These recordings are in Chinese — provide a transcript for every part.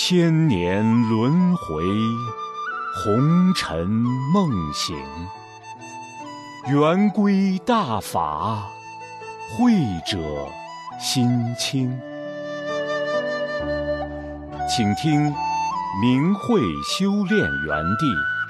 千年轮回，红尘梦醒。圆规大法，慧者心清。请听明慧修炼园地。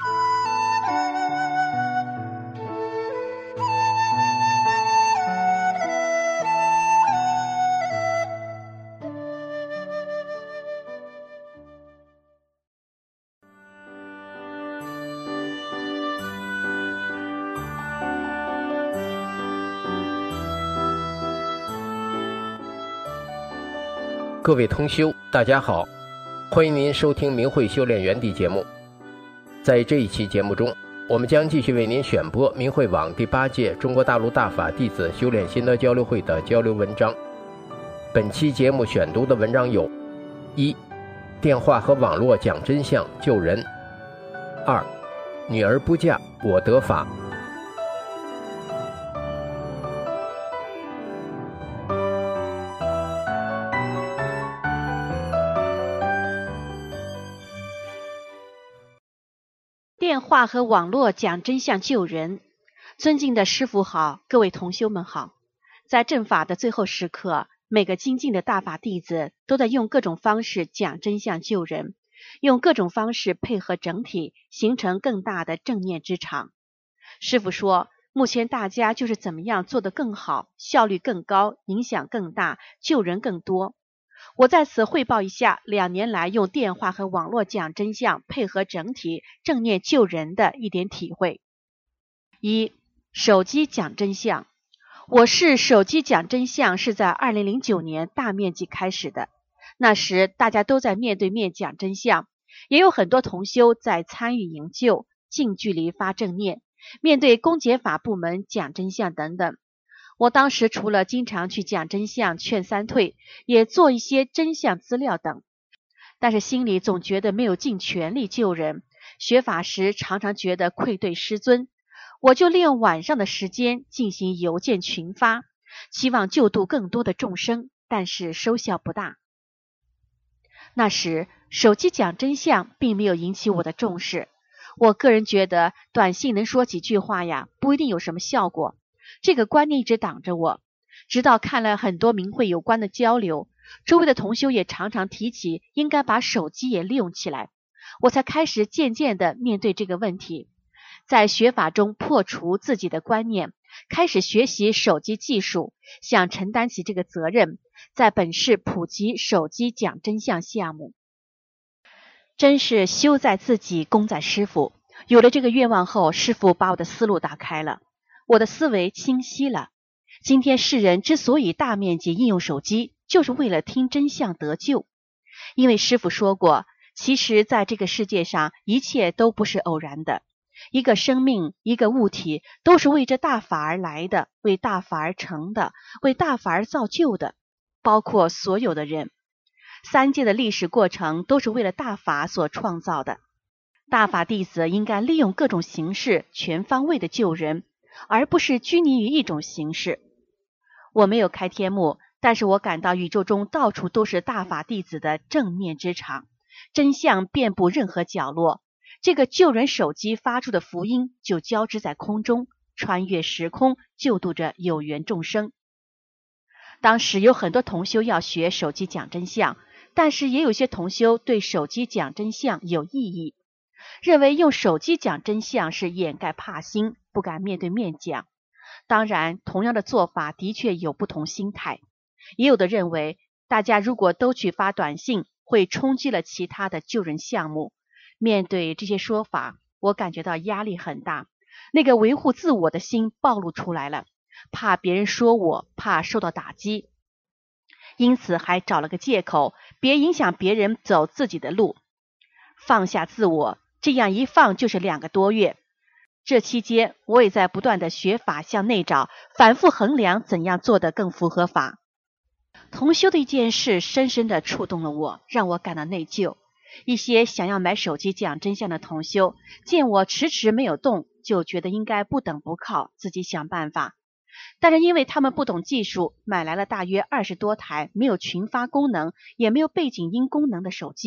各位同修，大家好，欢迎您收听明慧修炼园地节目。在这一期节目中，我们将继续为您选播明慧网第8届中国大陆大法弟子修炼心得交流会的交流文章。本期节目选读的文章有：一、电话和网络讲真相救人；二、女儿不嫁我得法。 电话和网络讲真相救人。尊敬的师父好，各位同修们好。在正法的最后时刻，每个精进的大法弟子都在用各种方式讲真相救人，用各种方式配合整体，形成更大的正念之场。师父说，目前大家就是怎么样做得更好，效率更高，影响更大，救人更多。我在此汇报一下2年来用电话和网络讲真相配合整体正念救人的一点体会。一、手机讲真相。我是手机讲真相是在2009年大面积开始的，那时大家都在面对面讲真相，也有很多同修在参与营救，近距离发正念，面对公检法部门讲真相等等。我当时除了经常去讲真相劝三退，也做一些真相资料等，但是心里总觉得没有尽全力救人，学法时常常觉得愧对师尊。我就利用晚上的时间进行邮件群发，期望救度更多的众生，但是收效不大。那时手机讲真相并没有引起我的重视，我个人觉得短信能说几句话呀，不一定有什么效果。这个观念一直挡着我，直到看了很多明慧有关的交流，周围的同修也常常提起应该把手机也利用起来，我才开始渐渐地面对这个问题，在学法中破除自己的观念，开始学习手机技术，想承担起这个责任，在本市普及手机讲真相项目。真是修在自己，功在师父。有了这个愿望后，师父把我的思路打开了，我的思维清晰了。今天世人之所以大面积应用手机，就是为了听真相得救。因为师父说过，其实在这个世界上一切都不是偶然的，一个生命，一个物体，都是为这大法而来的，为大法而成的，为大法而造就的，包括所有的人。3界的历史过程都是为了大法所创造的。大法弟子应该利用各种形式全方位的救人，而不是拘泥于一种形式。我没有开天幕，但是我感到宇宙中到处都是大法弟子的正念之场，真相遍布任何角落，这个救人手机发出的福音就交织在空中，穿越时空，救度着有缘众生。当时有很多同修要学手机讲真相，但是也有些同修对手机讲真相有异议，认为用手机讲真相是掩盖怕心，不敢面对面讲。当然，同样的做法的确有不同心态。也有的认为，大家如果都去发短信，会冲击了其他的救人项目。面对这些说法，我感觉到压力很大，那个维护自我的心暴露出来了，怕别人说我，怕受到打击，因此还找了个借口，别影响别人走自己的路，放下自我。这样一放就是2个多月。这期间我也在不断的学法向内找，反复衡量怎样做得更符合法。同修的一件事深深地触动了我，让我感到内疚。一些想要买手机讲真相的同修，见我迟迟没有动，就觉得应该不等不靠，自己想办法。但是因为他们不懂技术，买来了大约20多台没有群发功能也没有背景音功能的手机，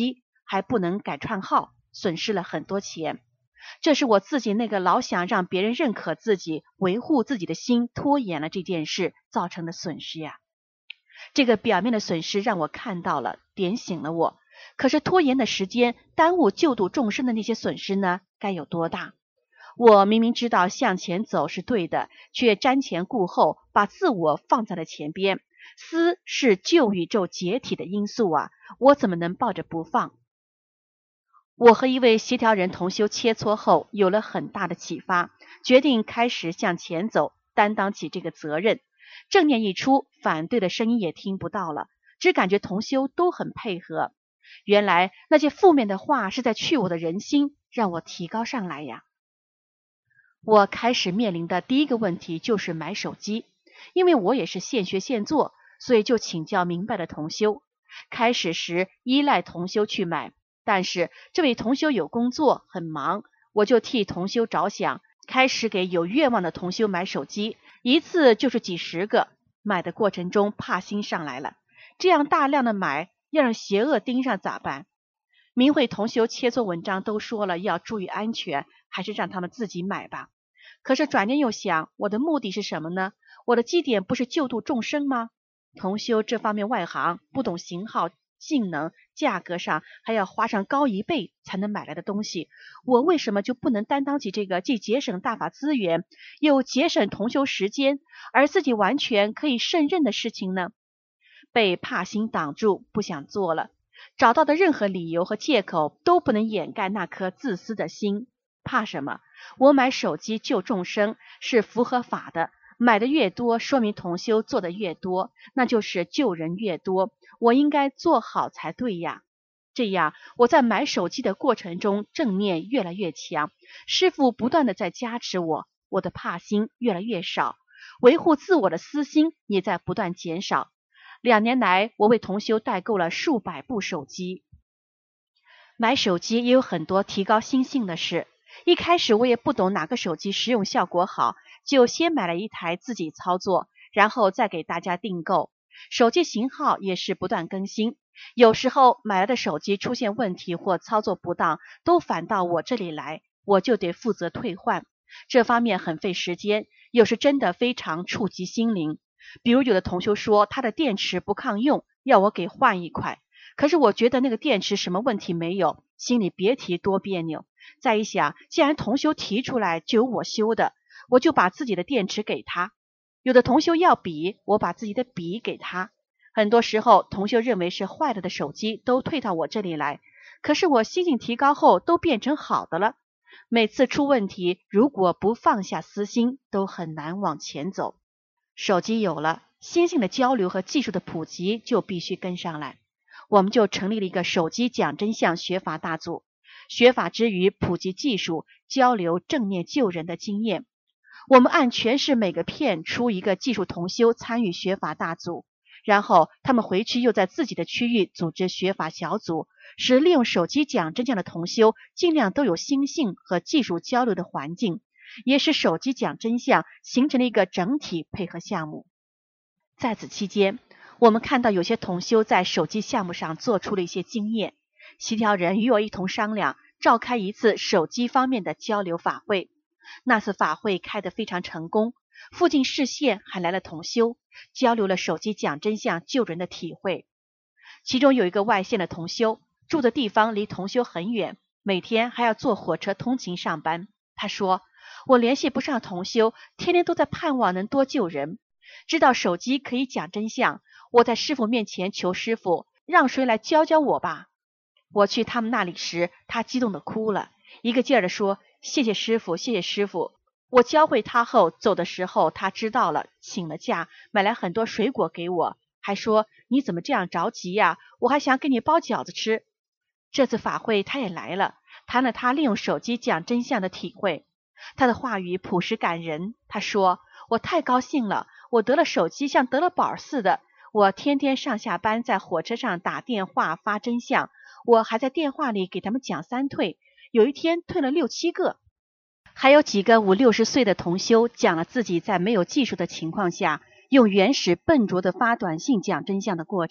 还不能改串号，损失了很多钱。这是我自己那个老想让别人认可自己、维护自己的心拖延了这件事造成的损失呀。这个表面的损失让我看到了，点醒了我。可是拖延的时间，耽误救度众生的那些损失呢，该有多大？我明明知道向前走是对的，却瞻前顾后，把自我放在了前边。思是旧宇宙解体的因素啊，我怎么能抱着不放？我和一位协调人同修切磋后，有了很大的启发，决定开始向前走，担当起这个责任。正念一出，反对的声音也听不到了，只感觉同修都很配合。原来那些负面的话是在去我的人心，让我提高上来呀。我开始面临的第一个问题就是买手机，因为我也是现学现做，所以就请教明白的同修。开始时依赖同修去买，但是这位同修有工作很忙，我就替同修着想，开始给有愿望的同修买手机，一次就是几十个。买的过程中怕心上来了，这样大量的买，要让邪恶盯上咋办？明慧同修切磋文章都说了要注意安全，还是让他们自己买吧。可是转念又想，我的目的是什么呢？我的基点不是救度众生吗？同修这方面外行，不懂型号、性能、价格上还要花上高1倍才能买来的东西，我为什么就不能担当起这个既节省大法资源，又节省同修时间，而自己完全可以胜任的事情呢？被怕心挡住，不想做了。找到的任何理由和借口都不能掩盖那颗自私的心。怕什么？我买手机救众生是符合法的，买的越多，说明同修做的越多，那就是救人越多，我应该做好才对呀。这样我在买手机的过程中正念越来越强，师父不断的在加持我，我的怕心越来越少，维护自我的私心也在不断减少。2年来，我为同修代购了数百部手机。买手机也有很多提高心性的事。一开始我也不懂哪个手机实用效果好，就先买了一台自己操作，然后再给大家订购。手机型号也是不断更新，有时候买来的手机出现问题或操作不当，都反到我这里来，我就得负责退换。这方面很费时间，有时真的非常触及心灵。比如有的同修说他的电池不抗用，要我给换一块，可是我觉得那个电池什么问题没有，心里别提多别扭。再一想，既然同修提出来就有我修的，我就把自己的电池给他。有的同修要笔，我把自己的笔给他。很多时候同修认为是坏了的手机都退到我这里来，可是我心性提高后都变成好的了。每次出问题，如果不放下私心，都很难往前走。手机有了，心性的交流和技术的普及就必须跟上来。我们就成立了一个手机讲真相学法大组，学法之余普及技术，交流正念救人的经验。我们按全市每个片出一个技术同修参与学法大组，然后他们回去又在自己的区域组织学法小组，使利用手机讲真相的同修尽量都有心性和技术交流的环境，也使手机讲真相形成了一个整体配合项目。在此期间，我们看到有些同修在手机项目上做出了一些经验，协调人与我一同商量，召开一次手机方面的交流法会。那次法会开得非常成功，附近市县还来了同修，交流了手机讲真相救人的体会。其中有一个外县的同修，住的地方离同修很远，每天还要坐火车通勤上班。他说，我联系不上同修，天天都在盼望能多救人。知道手机可以讲真相，我在师父面前求师父，让谁来教教我吧。我去他们那里时，他激动的哭了，一个劲儿的说，谢谢师父，谢谢师父。我教会他后，走的时候他知道了，请了假，买来很多水果给我，还说你怎么这样着急呀？我还想给你包饺子吃。这次法会他也来了，谈了他利用手机讲真相的体会。他的话语朴实感人，他说，我太高兴了，我得了手机像得了宝似的，我天天上下班在火车上打电话发真相，我还在电话里给他们讲3退，有一天退了6、7个。还有几个50、60岁的同修讲了自己在没有技术的情况下，用原始笨拙的发短信讲真相的过程，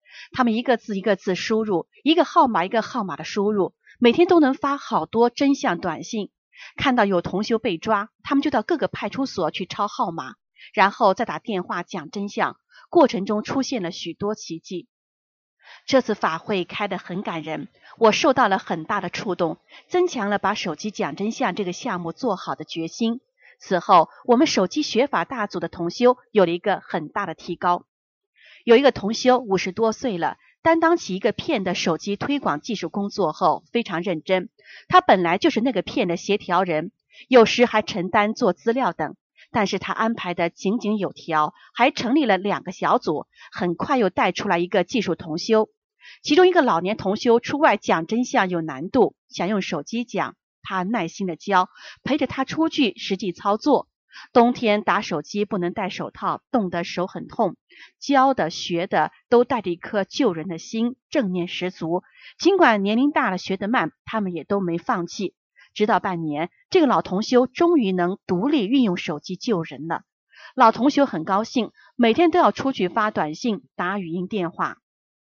他们一个字一个字输入，一个号码一个号码的输入，每天都能发好多真相短信。看到有同修被抓，他们就到各个派出所去抄号码，然后再打电话讲真相，过程中出现了许多奇迹。这次法会开得很感人，我受到了很大的触动，增强了把手机讲真相这个项目做好的决心。此后，我们手机学法大组的同修有了一个很大的提高。有一个同修50多岁了，担当起一个片的手机推广技术工作后非常认真，他本来就是那个片的协调人，有时还承担做资料等，但是他安排的井井有条，还成立了2个小组，很快又带出来一个技术同修。其中一个老年同修出外讲真相有难度，想用手机讲，他耐心的教，陪着他出去实际操作。冬天打手机不能戴手套，冻得手很痛，教的学的都带着一颗救人的心，正念十足。尽管年龄大了学得慢，他们也都没放弃。直到半年，这个老同修终于能独立运用手机救人了。老同修很高兴，每天都要出去发短信、打语音电话。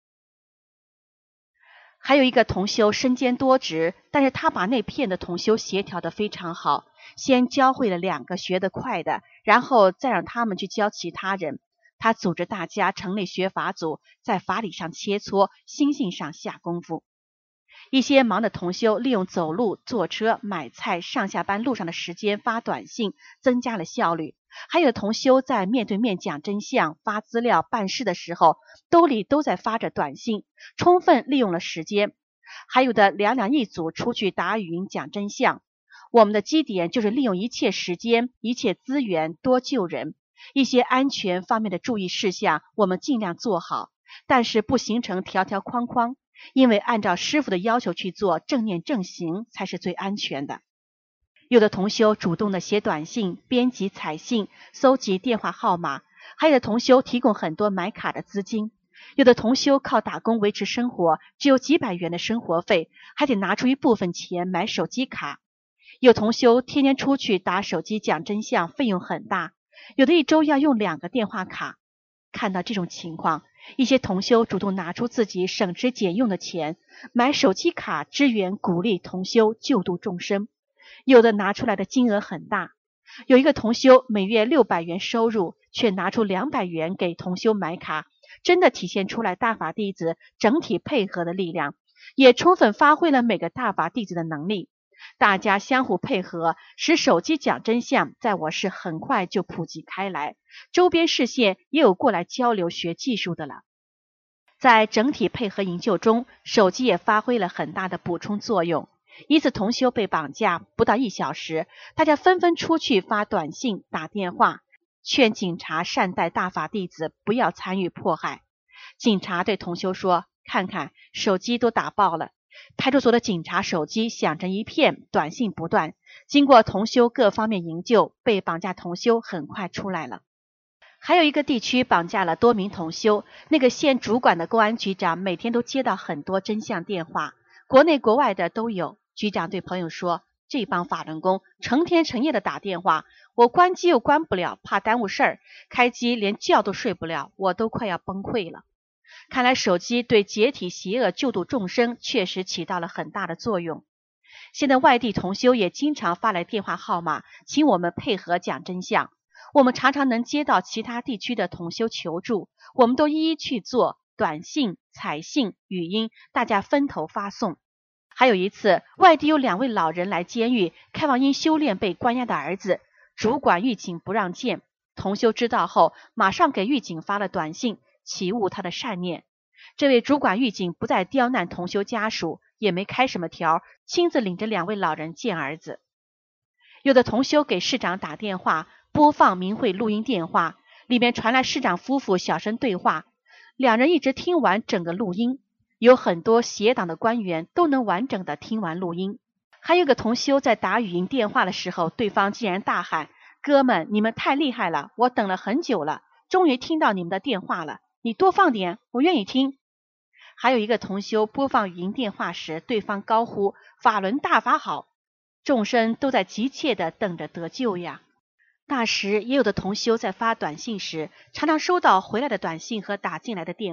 还有一个同修身兼多职，但是他把那片的同修协调得非常好，先教会了2个学得快的，然后再让他们去教其他人。他组织大家成立学法组，在法理上切磋，心性上下功夫。一些忙的同修利用走路、坐车、买菜、上下班路上的时间发短信，增加了效率。还有同修在面对面讲真相、发资料、办事的时候，兜里都在发着短信，充分利用了时间。还有的2一组出去打语音讲真相。我们的基点就是利用一切时间、一切资源多救人。一些安全方面的注意事项我们尽量做好，但是不形成条条框框，因为按照师父的要求去做，正念正行才是最安全的。有的同修主动的写短信、编辑彩信、搜集电话号码，还有的同修提供很多买卡的资金。有的同修靠打工维持生活，只有几百元的生活费，还得拿出一部分钱买手机卡。有同修天天出去打手机讲真相，费用很大，有的一周要用2个电话卡。看到这种情况，一些同修主动拿出自己省吃俭用的钱，买手机卡支援鼓励同修救度众生。有的拿出来的金额很大，有一个同修每月600元收入，却拿出200元给同修买卡，真的体现出来大法弟子整体配合的力量，也充分发挥了每个大法弟子的能力。大家相互配合，使手机讲真相在我市很快就普及开来，周边市县也有过来交流学技术的了。在整体配合营救中，手机也发挥了很大的补充作用。一次同修被绑架，不到1小时，大家纷纷出去发短信、打电话，劝警察善待大法弟子，不要参与迫害。警察对同修说，看看手机都打爆了。派出所的警察手机响成一片，短信不断。经过同修各方面营救，被绑架同修很快出来了。还有一个地区绑架了多名同修，那个县主管的公安局长每天都接到很多真相电话，国内国外的都有。局长对朋友说，这帮法轮功成天成夜的打电话，我关机又关不了，怕耽误事儿，开机连觉都睡不了，我都快要崩溃了。看来手机对解体邪恶、救度众生确实起到了很大的作用。现在外地同修也经常发来电话号码，请我们配合讲真相。我们常常能接到其他地区的同修求助，我们都一一去做，短信、彩信、语音，大家分头发送。还有一次，外地有2位老人来监狱，开往因修炼被关押的儿子，主管狱警不让见。同修知道后，马上给狱警发了短信，启悟他的善念。这位主管狱警不再刁难同修家属，也没开什么条，亲自领着2位老人见儿子。有的同修给市长打电话，播放明慧录音电话，里面传来市长夫妇小声对话，2人一直听完整个录音。有很多邪党的官员都能完整的听完录音。还有个同修在打语音电话的时候，对方竟然大喊，哥们，你们太厉害了，我等了很久了，终于听到你们的电话了，你多放点，我愿意听。还有一个同修播放语音电话时，对方高呼法轮大法好，众生都在急切的等着得救呀。那时也有的同修在发短信时，常常收到回来的短信和打进来的电话，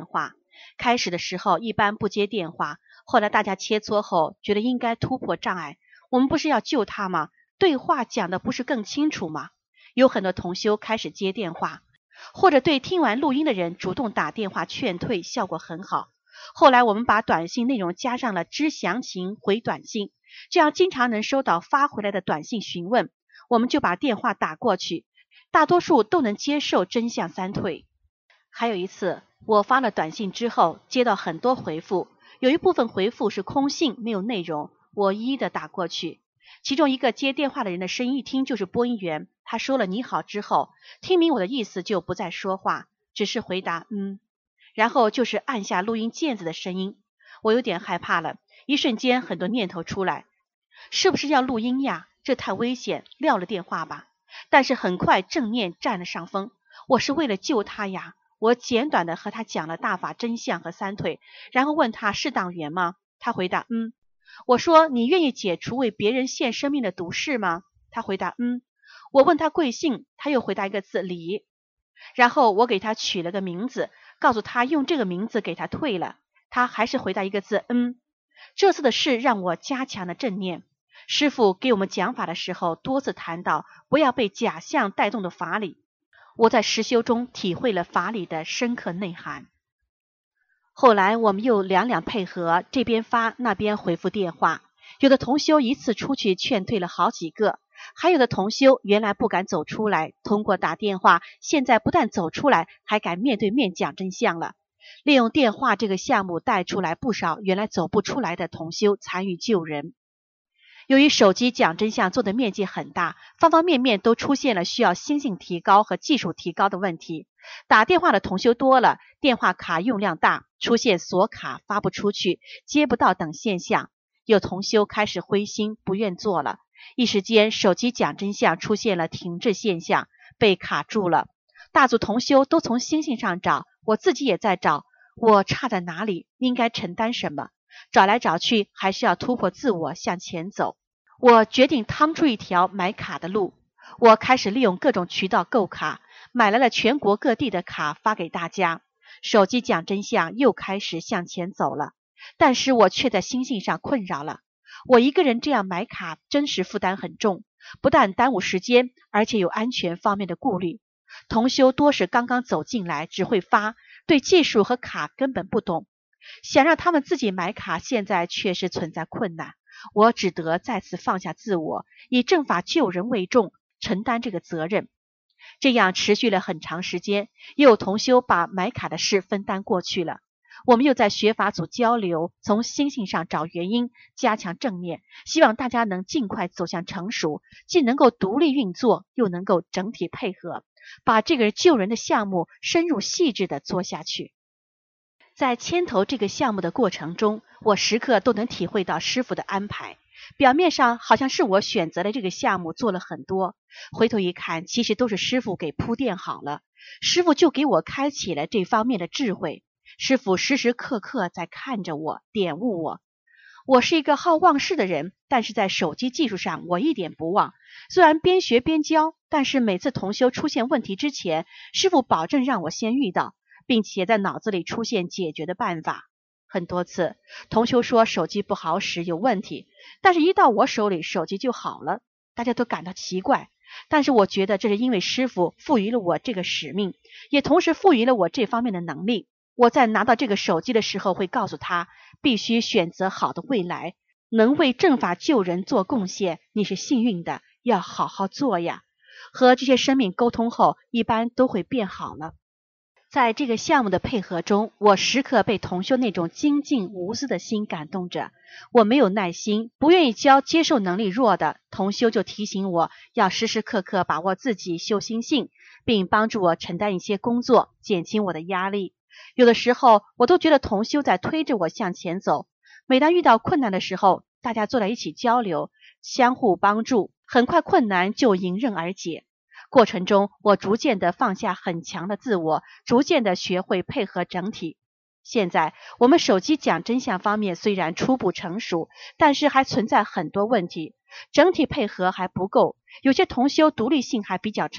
开始的时候一般不接电话，后来大家切磋后觉得应该突破障碍，我们不是要救他吗？对话讲的不是更清楚吗？有很多同修开始接电话，或者对听完录音的人主动打电话劝退，效果很好。后来我们把短信内容加上了知详情回短信，这样经常能收到发回来的短信询问，我们就把电话打过去，大多数都能接受真相三退。还有一次我发了短信之后，接到很多回复，有一部分回复是空信没有内容，我一一的打过去。其中一个接电话的人的声音一听就是播音员，他说了你好之后，听明我的意思就不再说话，只是回答然后就是按下录音键子的声音。我有点害怕了，一瞬间很多念头出来，是不是要录音呀？这太危险，撂了电话吧。但是很快正念占了上风，我是为了救他呀。我简短的和他讲了大法真相和三退，然后问他是党员吗？他回答我说你愿意解除为别人献生命的毒誓吗？他回答我问他贵姓，他又回答一个字李。然后我给他取了个名字，告诉他用这个名字给他退了，他还是回答一个字这次的事让我加强了正念。师父给我们讲法的时候多次谈到不要被假象带动的法理，我在实修中体会了法理的深刻内涵。后来我们又两两配合，这边发那边回复电话，有的同修一次出去劝退了好几个，还有的同修原来不敢走出来，通过打电话现在不但走出来，还敢面对面讲真相了。利用电话这个项目带出来不少原来走不出来的同修参与救人。由于手机讲真相做的面积很大，方方面面都出现了需要心性提高和技术提高的问题。打电话的同修多了，电话卡用量大，出现锁卡发不出去、接不到等现象。有同修开始灰心不愿做了，一时间手机讲真相出现了停滞现象，被卡住了。大组同修都从心性上找，我自己也在找，我差在哪里，应该承担什么。找来找去还是要突破自我向前走。我决定趟出一条买卡的路，我开始利用各种渠道购卡，买来了全国各地的卡发给大家。手机讲真相又开始向前走了，但是我却在心性上困扰了。我一个人这样买卡真实负担很重，不但耽误时间，而且有安全方面的顾虑。同修多是刚刚走进来，只会发，对技术和卡根本不懂，想让他们自己买卡，现在确实存在困难。我只得再次放下自我，以正法救人为重，承担这个责任。这样持续了很长时间，也有同修把买卡的事分担过去了。我们又在学法组交流，从心性上找原因，加强正念，希望大家能尽快走向成熟，既能够独立运作，又能够整体配合，把这个救人的项目深入细致地做下去。在牵头这个项目的过程中，我时刻都能体会到师父的安排。表面上好像是我选择了这个项目做了很多，回头一看，其实都是师父给铺垫好了。师父就给我开启了这方面的智慧，师父时时刻刻在看着我，点悟我。我是一个好忘事的人，但是在手机技术上我一点不忘。虽然边学边教，但是每次同修出现问题之前，师父保证让我先遇到，并且在脑子里出现解决的办法。很多次同修说手机不好使有问题，但是一到我手里手机就好了，大家都感到奇怪。但是我觉得这是因为师父赋予了我这个使命，也同时赋予了我这方面的能力。我在拿到这个手机的时候会告诉他，必须选择好的未来，能为正法救人做贡献，你是幸运的，要好好做呀。和这些生命沟通后，一般都会变好了。在这个项目的配合中，我时刻被同修那种精进无私的心感动着。我没有耐心，不愿意教接受能力弱的同修，就提醒我要时时刻刻把握自己修心性，并帮助我承担一些工作，减轻我的压力。有的时候我都觉得同修在推着我向前走。每当遇到困难的时候，大家坐在一起交流，相互帮助，很快困难就迎刃而解。过程中我逐渐地放下很强的自我，逐渐地学会配合整体。现在我们手机讲真相方面虽然初步成熟，但是还存在很多问题，整体配合还不够，有些同修独立性还比较差，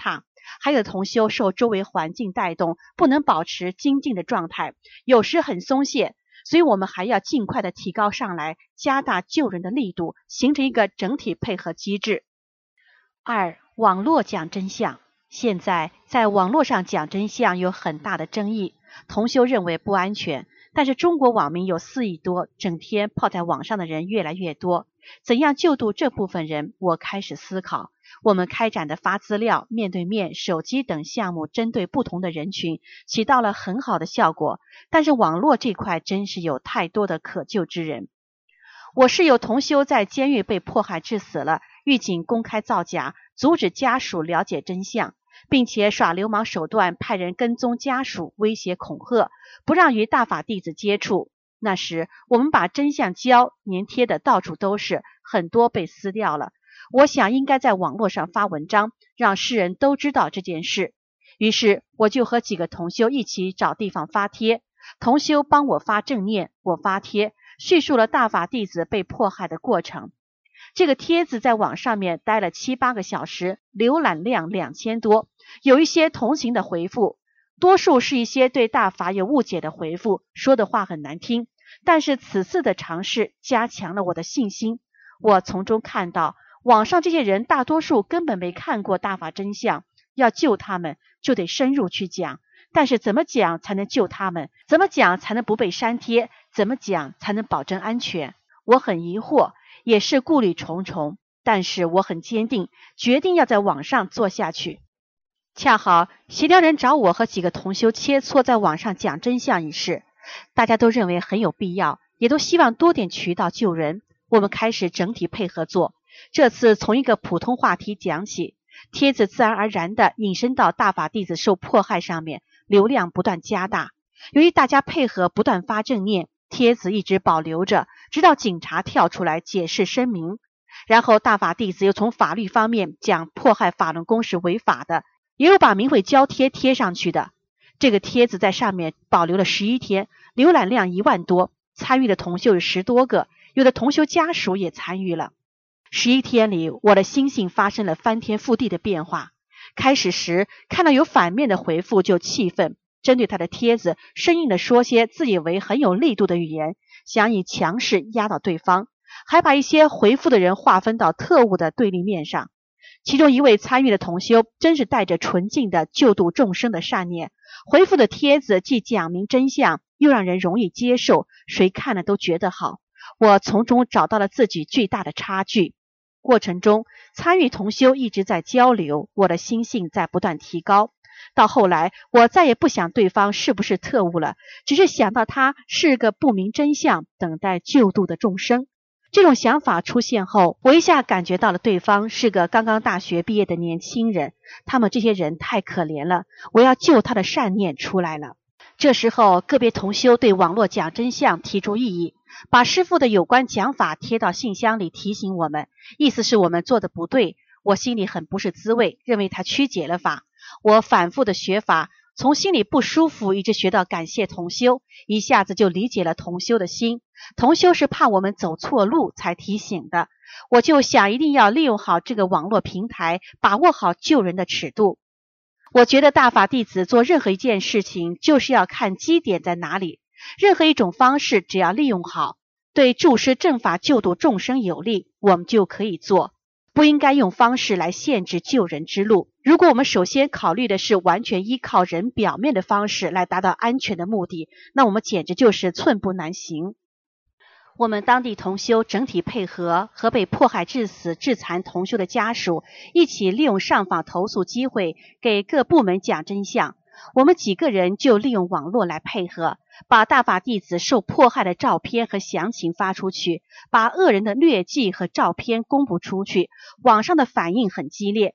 还有同修受周围环境带动，不能保持精进的状态，有时很松懈，所以我们还要尽快的提高上来，加大救人的力度，形成一个整体配合机制。2. 网络讲真相。现在在网络上讲真相有很大的争议，同修认为不安全，但是中国网民有4亿多，整天泡在网上的人越来越多，怎样救度这部分人？我开始思考。我们开展的发资料、面对面、手机等项目，针对不同的人群，起到了很好的效果，但是网络这块真是有太多的可救之人。我室友同修在监狱被迫害致死了，狱警公开造假，阻止家属了解真相，并且耍流氓手段，派人跟踪家属，威胁恐吓，不让与大法弟子接触。那时我们把真相胶粘贴的到处都是，很多被撕掉了。我想应该在网络上发文章，让世人都知道这件事。于是我就和几个同修一起找地方发帖，同修帮我发正念，我发帖，叙述了大法弟子被迫害的过程。这个帖子在网上面待了7、8个小时，浏览量2000多，有一些同情的回复，多数是一些对大法有误解的回复，说的话很难听，但是此次的尝试加强了我的信心。我从中看到网上这些人大多数根本没看过大法真相，要救他们就得深入去讲，但是怎么讲才能救他们？怎么讲才能不被删帖？怎么讲才能保证安全？我很疑惑，也是顾虑重重，但是我很坚定，决定要在网上做下去。恰好协调人找我和几个同修切磋在网上讲真相一事，大家都认为很有必要，也都希望多点渠道救人。我们开始整体配合做，这次从一个普通话题讲起，帖子自然而然地引申到大法弟子受迫害上面，流量不断加大。由于大家配合不断发正念，帖子一直保留着，直到警察跳出来解释声明。然后大法弟子又从法律方面讲迫害法轮功是违法的，也有把明慧胶贴贴上去的。这个帖子在上面保留了11天，浏览量1万多，参与的同修有10多个，有的同修家属也参与了。11天里，我的心性发生了翻天覆地的变化。开始时看到有反面的回复就气愤，针对他的帖子生硬地说些自以为很有力度的语言，想以强势压倒对方，还把一些回复的人划分到特务的对立面上。其中一位参与的同修真是带着纯净的救度众生的善念，回复的帖子既讲明真相，又让人容易接受，谁看了都觉得好。我从中找到了自己巨大的差距。过程中参与同修一直在交流，我的心性在不断提高。到后来我再也不想对方是不是特务了，只是想到他是个不明真相等待救度的众生。这种想法出现后，我一下感觉到了对方是个刚刚大学毕业的年轻人，他们这些人太可怜了，我要救他的善念出来了。这时候个别同修对网络讲真相提出异议，把师父的有关讲法贴到信箱里提醒我们，意思是我们做的不对。我心里很不是滋味，认为他曲解了法。我反复的学法，从心里不舒服一直学到感谢同修，一下子就理解了同修的心。同修是怕我们走错路才提醒的，我就想一定要利用好这个网络平台，把握好救人的尺度。我觉得大法弟子做任何一件事情就是要看基点在哪里，任何一种方式只要利用好，对注释正法救度众生有利，我们就可以做，不应该用方式来限制救人之路。如果我们首先考虑的是完全依靠人表面的方式来达到安全的目的，那我们简直就是寸步难行。我们当地同修整体配合，和被迫害致死致残同修的家属一起利用上访投诉机会给各部门讲真相。我们几个人就利用网络来配合，把大法弟子受迫害的照片和详情发出去，把恶人的劣迹和照片公布出去。网上的反应很激烈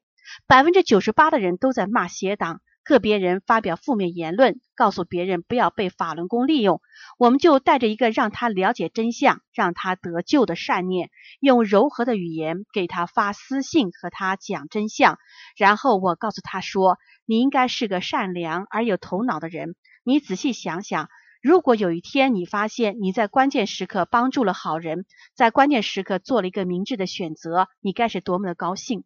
，98%的人都在骂邪党，个别人发表负面言论，告诉别人不要被法轮功利用。我们就带着一个让他了解真相，让他得救的善念，用柔和的语言给他发私信和他讲真相。然后我告诉他说，你应该是个善良而有头脑的人，你仔细想想，如果有一天你发现你在关键时刻帮助了好人，在关键时刻做了一个明智的选择，你该是多么的高兴。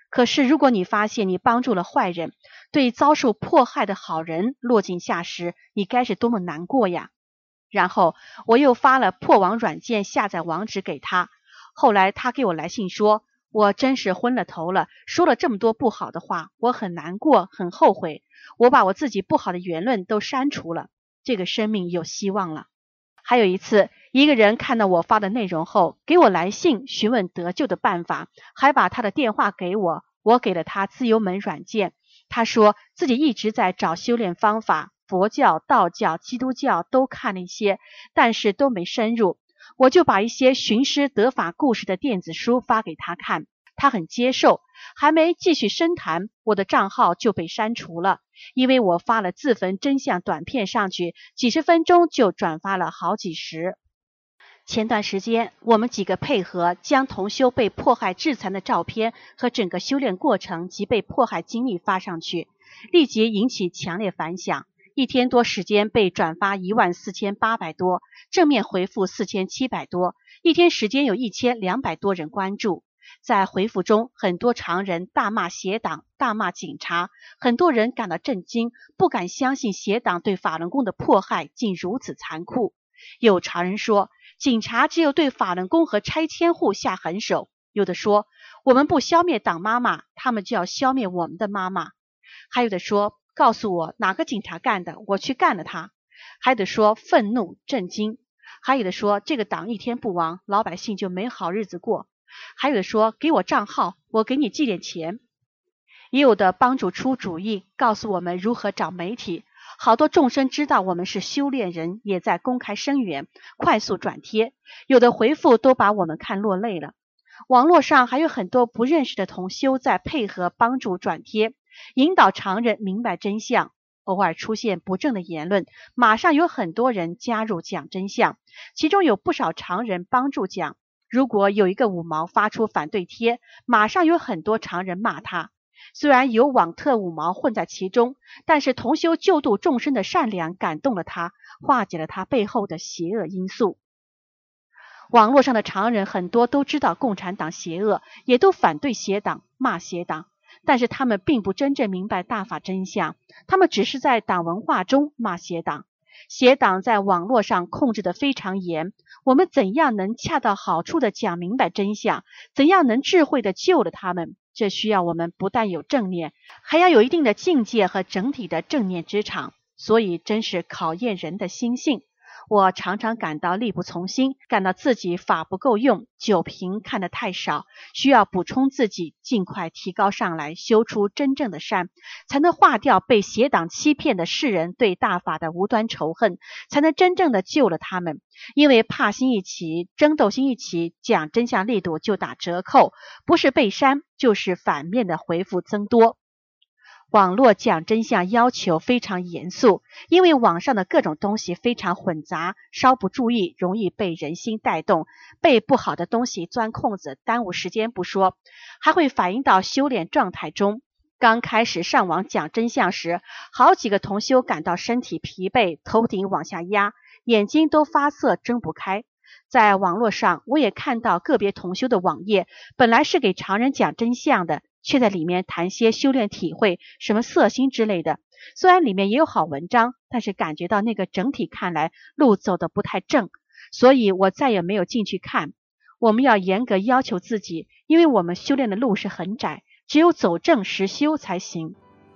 可是如果你发现你帮助了坏人，对遭受迫害的好人落井下石，你该是多么难过呀。然后我又发了破网软件下载网址给他，后来他给我来信说，我真是昏了头了，说了这么多不好的话，我很难过，很后悔，我把我自己不好的言论都删除了，这个生命有希望了。还有一次，一个人看到我发的内容后，给我来信询问得救的办法，还把他的电话给我，我给了他自由门软件。他说自己一直在找修炼方法，佛教、道教、基督教都看了一些，但是都没深入。我就把一些寻师得法故事的电子书发给他看，他很接受，还没继续深谈，我的账号就被删除了，因为我发了自焚真相短片上去，几十分钟就转发了好几十。前段时间我们几个配合，将同修被迫害致残的照片和整个修炼过程及被迫害经历发上去，立即引起强烈反响，一天多时间被转发14800多，正面回复4700多，一天时间有1200多人关注。在回复中，很多常人大骂邪党，大骂警察，很多人感到震惊，不敢相信邪党对法轮功的迫害竟如此残酷。有常人说，警察只有对法轮功和拆迁户下狠手，有的说，我们不消灭党妈妈，他们就要消灭我们的妈妈。还有的说，告诉我哪个警察干的，我去干了他。还有的说愤怒震惊，还有的说这个党一天不亡，老百姓就没好日子过。还有的说给我账号，我给你寄点钱。也有的帮助出主意，告诉我们如何找媒体，好多众生知道我们是修炼人，也在公开声援，快速转贴，有的回复都把我们看落泪了。网络上还有很多不认识的同修在配合帮助转贴，引导常人明白真相。偶尔出现不正的言论，马上有很多人加入讲真相，其中有不少常人帮助讲。如果有一个五毛发出反对贴，马上有很多常人骂他。虽然有网特五毛混在其中，但是同修救度众生的善良感动了他，化解了他背后的邪恶因素。网络上的常人很多都知道共产党邪恶，也都反对邪党，骂邪党，但是他们并不真正明白大法真相，他们只是在党文化中骂邪党。邪党在网络上控制得非常严，我们怎样能恰到好处地讲明白真相，怎样能智慧地救了他们，这需要我们不但有正念，还要有一定的境界和整体的正念之场，所以真是考验人的心性。我常常感到力不从心，感到自己法不够用，酒瓶看得太少，需要补充自己，尽快提高上来，修出真正的善，才能化掉被邪党欺骗的世人对大法的无端仇恨，才能真正的救了他们。因为怕心一起，争斗心一起，讲真相力度就打折扣，不是被删，就是反面的回复增多。网络讲真相要求非常严肃，因为网上的各种东西非常混杂，稍不注意容易被人心带动，被不好的东西钻空子，耽误时间不说，还会反映到修炼状态中。刚开始上网讲真相时，好几个同修感到身体疲惫，头顶往下压，眼睛都发涩睁不开。在网络上我也看到个别同修的网页，本来是给常人讲真相的，却在里面谈些修炼体会，什么色心之类的。虽然里面也有好文章，但是感觉到那个整体看来路走得不太正，所以我再也没有进去看。我们要严格要求自己，因为我们修炼的路是很窄，只有走正实修才行。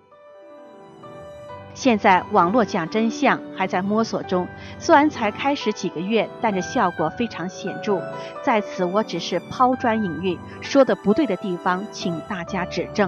现在网络讲真相还在摸索中，虽然才开始几个月，但是效果非常显著。在此我只是抛砖引玉，说的不对的地方请大家指正。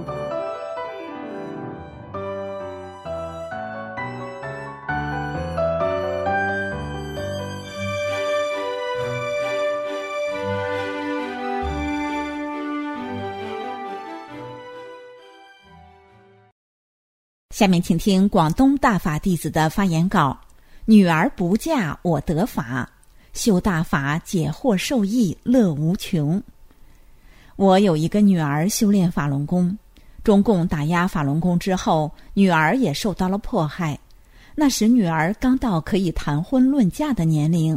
下面请听广东大法弟子的发言稿：女儿不嫁我得法，修大法解惑受益乐无穷。我有一个女儿修炼法轮功，中共打压法轮功之后，女儿也受到了迫害。那时女儿刚到可以谈婚论嫁的年龄，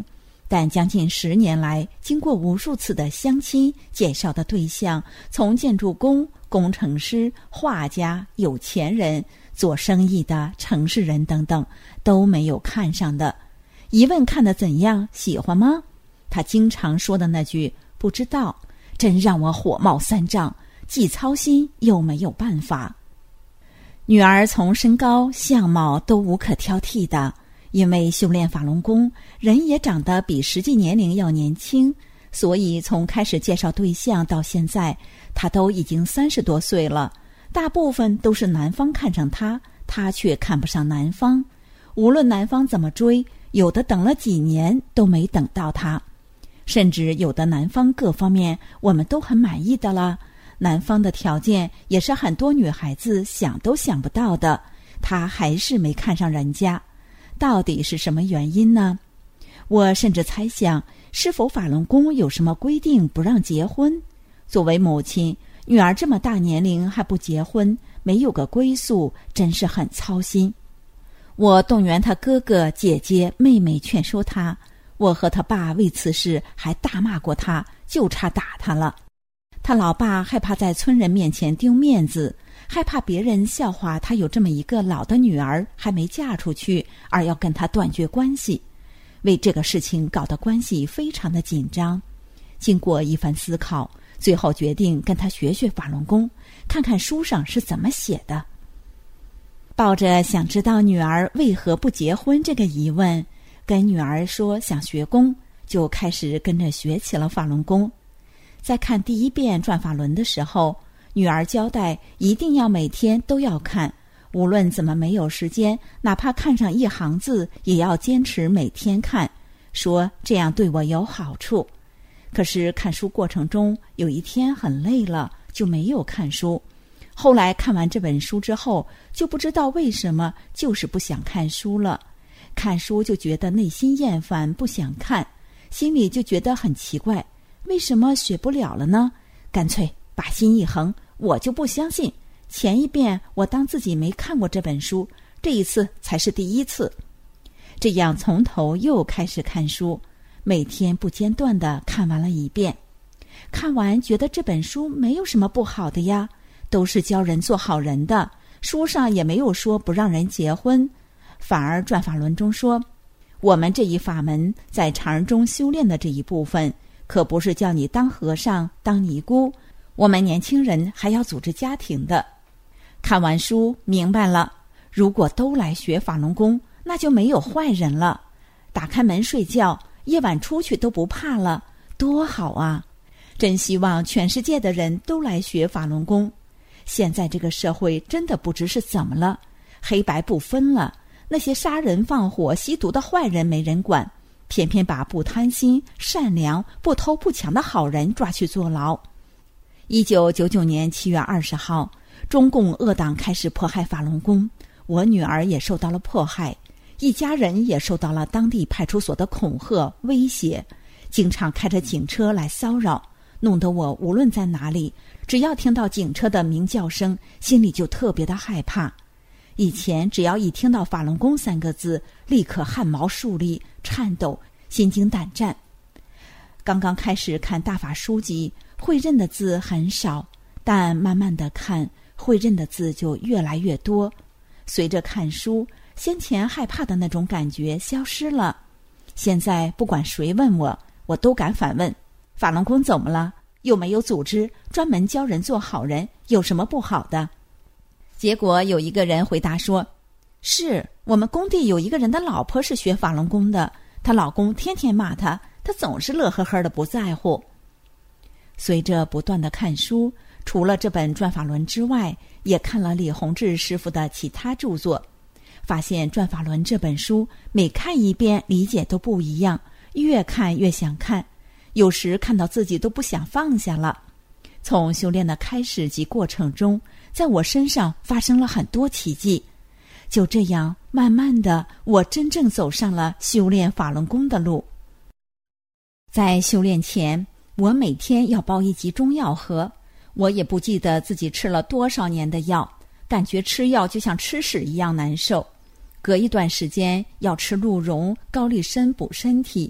但将近10年来，经过无数次的相亲介绍的对象，从建筑工、工程师、画家、有钱人、做生意的城市人等等，都没有看上的。一问看得怎样，喜欢吗？他经常说的那句不知道，真让我火冒三丈，既操心又没有办法。女儿从身高、相貌都无可挑剔的，因为修炼法轮功，人也长得比实际年龄要年轻，所以从开始介绍对象到现在，她都已经30多岁了。大部分都是男方看上她，她却看不上男方。无论男方怎么追，有的等了几年都没等到她，甚至有的男方各方面我们都很满意的了，男方的条件也是很多女孩子想都想不到的，她还是没看上人家。到底是什么原因呢？我甚至猜想，是否法轮功有什么规定不让结婚？作为母亲，女儿这么大年龄还不结婚，没有个归宿，真是很操心。我动员她哥哥、姐姐、妹妹劝说她，我和她爸为此事还大骂过她，就差打她了。他老爸害怕在村人面前丢面子，害怕别人笑话他有这么一个老的女儿还没嫁出去，而要跟他断绝关系，为这个事情搞得关系非常的紧张。经过一番思考，最后决定跟他学学法轮功，看看书上是怎么写的。抱着想知道女儿为何不结婚这个疑问，跟女儿说想学功，就开始跟着学起了法轮功。在看第1遍转法轮的时候，女儿交代一定要每天都要看，无论怎么没有时间，哪怕看上一行字也要坚持每天看，说这样对我有好处。可是看书过程中有一天很累了，就没有看书。后来看完这本书之后，就不知道为什么就是不想看书了，看书就觉得内心厌烦，不想看，心里就觉得很奇怪，为什么学不了了呢？干脆把心一横，我就不相信，前1遍我当自己没看过这本书，这一次才是第1次。这样从头又开始看书，每天不间断地看完了1遍。看完觉得这本书没有什么不好的呀，都是教人做好人的，书上也没有说不让人结婚，反而转法轮中说，我们这一法门在常人中修炼的这一部分，可不是叫你当和尚当尼姑，我们年轻人还要组织家庭的。看完书明白了，如果都来学法轮功，那就没有坏人了，打开门睡觉，夜晚出去都不怕了，多好啊！真希望全世界的人都来学法轮功。现在这个社会真的不知是怎么了，黑白不分了，那些杀人放火吸毒的坏人没人管，偏偏把不贪心、善良、不偷不抢的好人抓去坐牢。1999年7月20号，中共恶党开始迫害法轮功，我女儿也受到了迫害，一家人也受到了当地派出所的恐吓威胁，经常开着警车来骚扰，弄得我无论在哪里，只要听到警车的鸣叫声，心里就特别的害怕。以前只要一听到法轮功3个字，立刻汗毛竖立，颤抖，心惊胆战。刚刚开始看大法书籍，会认的字很少，但慢慢的看，会认的字就越来越多。随着看书，先前害怕的那种感觉消失了。现在不管谁问我，我都敢反问，法轮功怎么了？又没有组织专门教人做好人，有什么不好的？结果有一个人回答说，是我们工地有一个人的老婆是学法轮功的，她老公天天骂她，她总是乐呵呵的不在乎。随着不断的看书，除了这本转法轮之外，也看了李洪志师傅的其他著作，发现转法轮这本书每看1遍理解都不一样，越看越想看，有时看到自己都不想放下了。从修炼的开始及过程中，在我身上发生了很多奇迹。就这样，慢慢的，我真正走上了修炼法轮功的路。在修炼前，我每天要包1剂中药喝，我也不记得自己吃了多少年的药，感觉吃药就像吃屎一样难受。隔一段时间要吃鹿茸、高丽参补身体，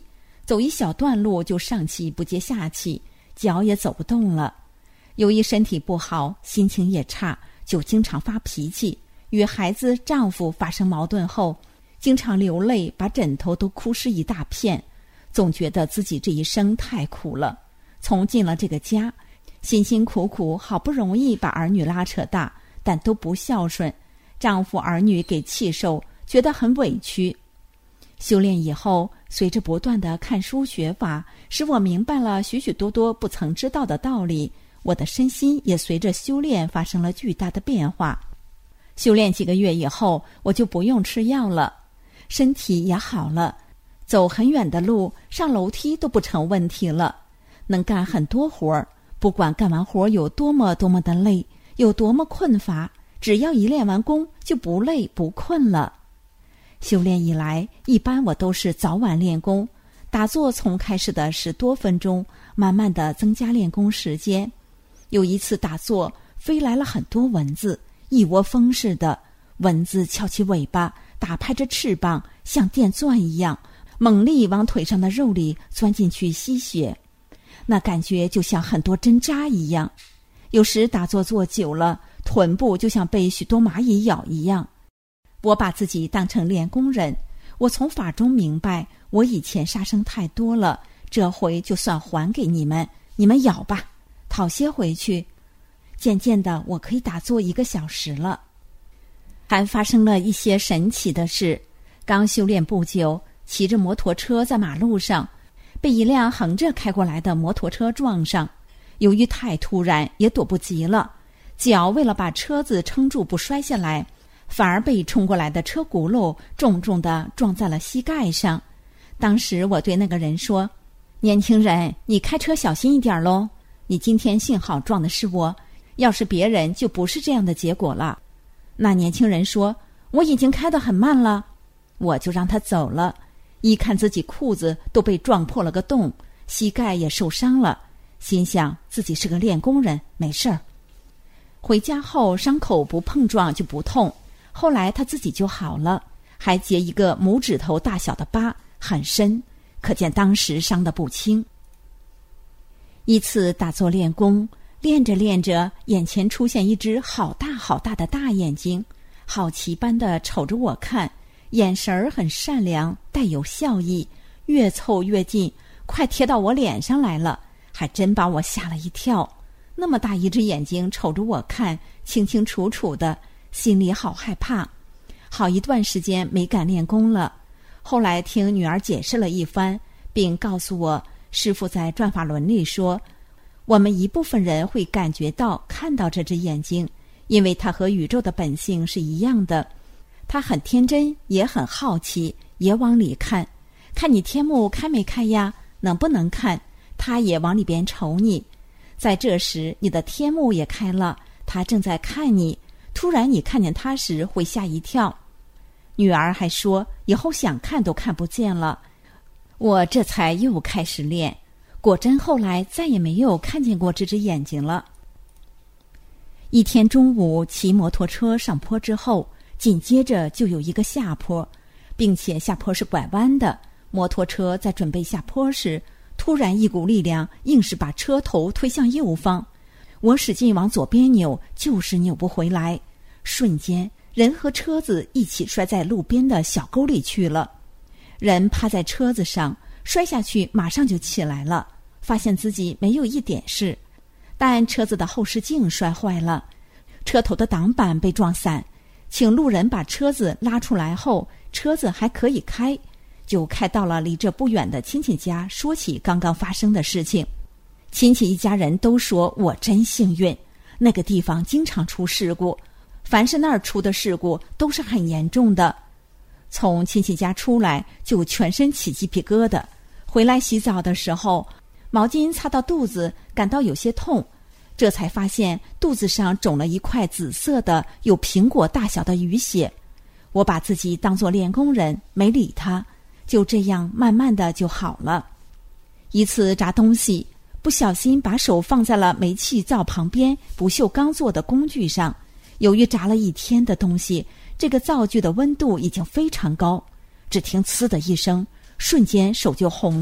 走一小段路就上气不接下气，脚也走不动了。由于身体不好，心情也差，就经常发脾气。与孩子、丈夫发生矛盾后，经常流泪，把枕头都哭湿一大片，总觉得自己这一生太苦了。从进了这个家，辛辛苦苦好不容易把儿女拉扯大，但都不孝顺，丈夫儿女给气受，觉得很委屈。修炼以后，随着不断的看书学法，使我明白了许许多多不曾知道的道理，我的身心也随着修炼发生了巨大的变化。修炼几个月以后，我就不用吃药了，身体也好了，走很远的路，上楼梯都不成问题了，能干很多活儿，不管干完活有多么的累，有多么困乏，只要一练完功就不累不困了。修炼以来，一般我都是早晚练功，打坐从开始的10多分钟，慢慢的增加练功时间。有一次打坐，飞来了很多蚊子，一窝蜂似的，蚊子翘起尾巴，打拍着翅膀，像电钻一样，猛力往腿上的肉里钻进去吸血，那感觉就像很多针扎一样。有时打坐坐久了，臀部就像被许多蚂蚁咬一样。我把自己当成练功人，我从法中明白，我以前杀生太多了，这回就算还给你们，你们咬吧，讨些回去。渐渐的，我可以打坐1个小时了。还发生了一些神奇的事。刚修炼不久，骑着摩托车在马路上，被一辆横着开过来的摩托车撞上。由于太突然，也躲不及了，脚为了把车子撑住不摔下来，反而被冲过来的车轱辘重重地撞在了膝盖上。当时我对那个人说：“年轻人，你开车小心一点喽，你今天幸好撞的是我，要是别人就不是这样的结果了。”那年轻人说：“我已经开得很慢了。”我就让他走了。一看自己裤子都被撞破了个洞，膝盖也受伤了，心想自己是个练功人，没事儿。回家后伤口不碰撞就不痛，后来他自己就好了，还结一个拇指头大小的疤，很深，可见当时伤得不轻。一次打坐练功，练着练着，眼前出现一只好大的大眼睛，好奇般地瞅着我看，眼神儿很善良，带有笑意，越凑越近，快贴到我脸上来了，还真把我吓了一跳。那么大一只眼睛瞅着我看，清清楚楚的，心里好害怕。好一段时间没敢练功了。后来听女儿解释了一番，并告诉我，师父在转法轮里说，我们一部分人会感觉到看到这只眼睛，因为它和宇宙的本性是一样的，它很天真，也很好奇，也往里看，看你天目开没开呀，能不能看，它也往里边瞅你。在这时你的天目也开了，它正在看你，突然你看见它时会吓一跳。女儿还说以后想看都看不见了。我这才又开始练，果真后来再也没有看见过这只眼睛了。一天中午骑摩托车上坡之后，紧接着就有一个下坡，并且下坡是拐弯的。摩托车在准备下坡时，突然一股力量硬是把车头推向右方，我使劲往左边扭，就是扭不回来，瞬间人和车子一起摔在路边的小沟里去了。人趴在车子上，摔下去马上就起来了，发现自己没有一点事，但车子的后视镜摔坏了，车头的挡板被撞散，请路人把车子拉出来后，车子还可以开，就开到了离这不远的亲戚家，说起刚刚发生的事情。亲戚一家人都说我真幸运，那个地方经常出事故，凡是那儿出的事故都是很严重的。从亲戚家出来就全身起鸡皮疙瘩，回来洗澡的时候，毛巾擦到肚子，感到有些痛，这才发现肚子上肿了一块紫色的有苹果大小的淤血。我把自己当作练功人，没理他，就这样慢慢的就好了。一次炸东西，不小心把手放在了煤气灶旁边不锈钢做的工具上，由于炸了一天的东西，这个灶具的温度已经非常高，只听呲的一声，瞬间手就红了，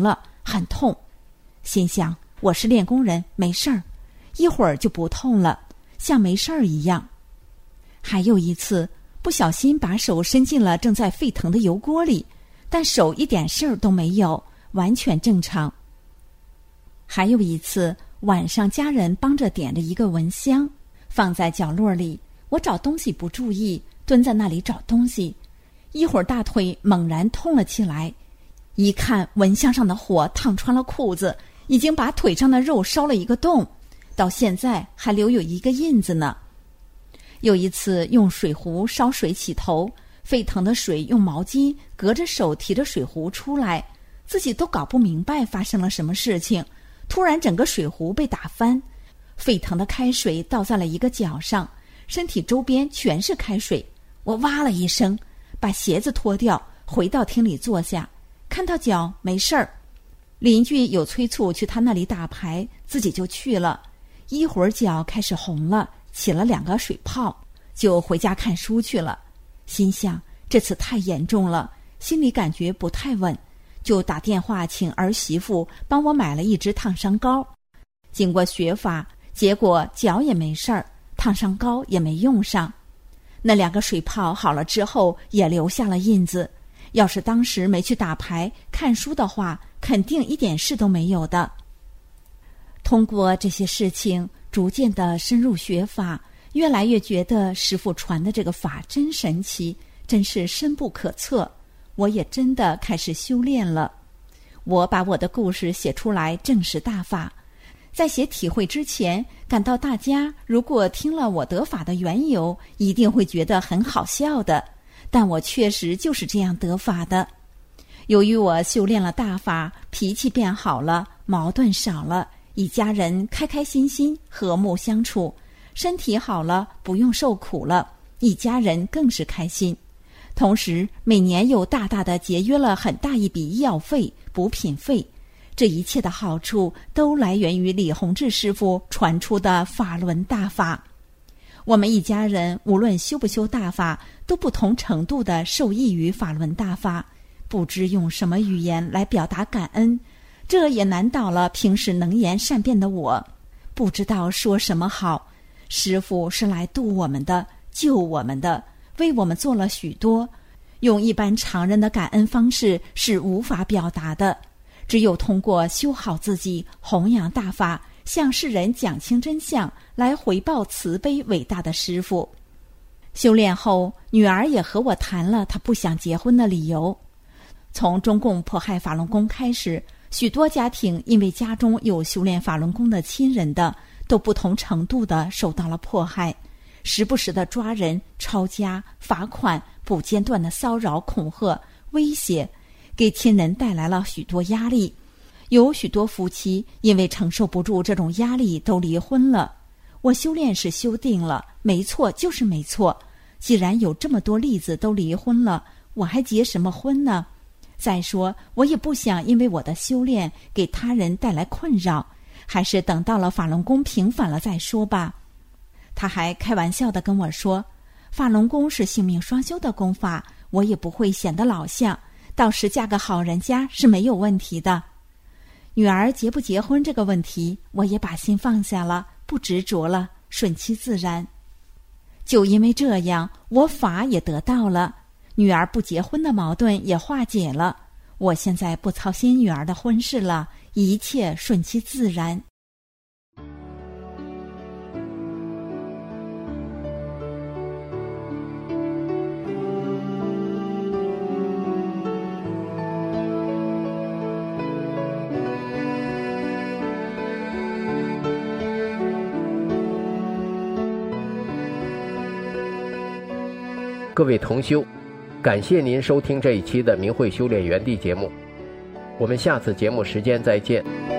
很痛。心想我是练功人，没事儿，一会儿就不痛了，像没事儿一样。还有一次不小心把手伸进了正在沸腾的油锅里，但手一点事儿都没有，完全正常。还有一次晚上家人帮着点了一个蚊香，放在角落里，我找东西不注意，蹲在那里找东西，一会儿大腿猛然痛了起来，一看蚊香上的火烫穿了裤子，已经把腿上的肉烧了一个洞，到现在还留有一个印子呢。有一次用水壶烧水洗头，沸腾的水用毛巾隔着手提着水壶出来，自己都搞不明白发生了什么事情，突然整个水壶被打翻，沸腾的开水倒在了一个脚上，身体周边全是开水。我哇了一声，把鞋子脱掉，回到厅里坐下，看到脚没事儿。邻居有催促去他那里打牌，自己就去了，一会儿脚开始红了，起了2个水泡，就回家看书去了。心想这次太严重了，心里感觉不太稳，就打电话请儿媳妇帮我买了一支烫伤膏。经过学法，结果脚也没事儿，烫伤膏也没用上。那2个水泡好了之后也留下了印子，要是当时没去打牌看书的话，肯定一点事都没有的。通过这些事情逐渐的深入学法，越来越觉得师父传的这个法真神奇，真是深不可测。我也真的开始修炼了。我把我的故事写出来证实大法。在写体会之前，感到大家如果听了我得法的缘由，一定会觉得很好笑的，但我确实就是这样得法的。由于我修炼了大法，脾气变好了，矛盾少了，一家人开开心心，和睦相处，身体好了，不用受苦了，一家人更是开心。同时每年又大大的节约了很大一笔医药费、补品费，这一切的好处都来源于李洪志师父传出的法轮大法。我们一家人无论修不修大法，都不同程度的受益于法轮大法，不知用什么语言来表达感恩，这也难倒了平时能言善辩的我，不知道说什么好。师父是来度我们的，救我们的，为我们做了许多，用一般常人的感恩方式是无法表达的，只有通过修好自己，弘扬大法，向世人讲清真相，来回报慈悲伟大的师父。修炼后，女儿也和我谈了她不想结婚的理由。从中共迫害法轮功开始，许多家庭因为家中有修炼法轮功的亲人的，都不同程度的受到了迫害，时不时的抓人、抄家、罚款，不间断的骚扰、恐吓、威胁，给亲人带来了许多压力。有许多夫妻因为承受不住这种压力都离婚了。我修炼是修定了，没错就是没错，既然有这么多例子都离婚了，我还结什么婚呢？再说我也不想因为我的修炼给他人带来困扰，还是等到了法轮功平反了再说吧。他还开玩笑地跟我说，法轮功是性命双修的功法，我也不会显得老相，到时嫁个好人家是没有问题的。女儿结不结婚这个问题，我也把心放下了，不执着了，顺其自然。就因为这样，我法也得到了，女儿不结婚的矛盾也化解了。我现在不操心女儿的婚事了，一切顺其自然。 各位同修，感谢您收听这一期的明慧修炼园地节目，我们下次节目时间再见。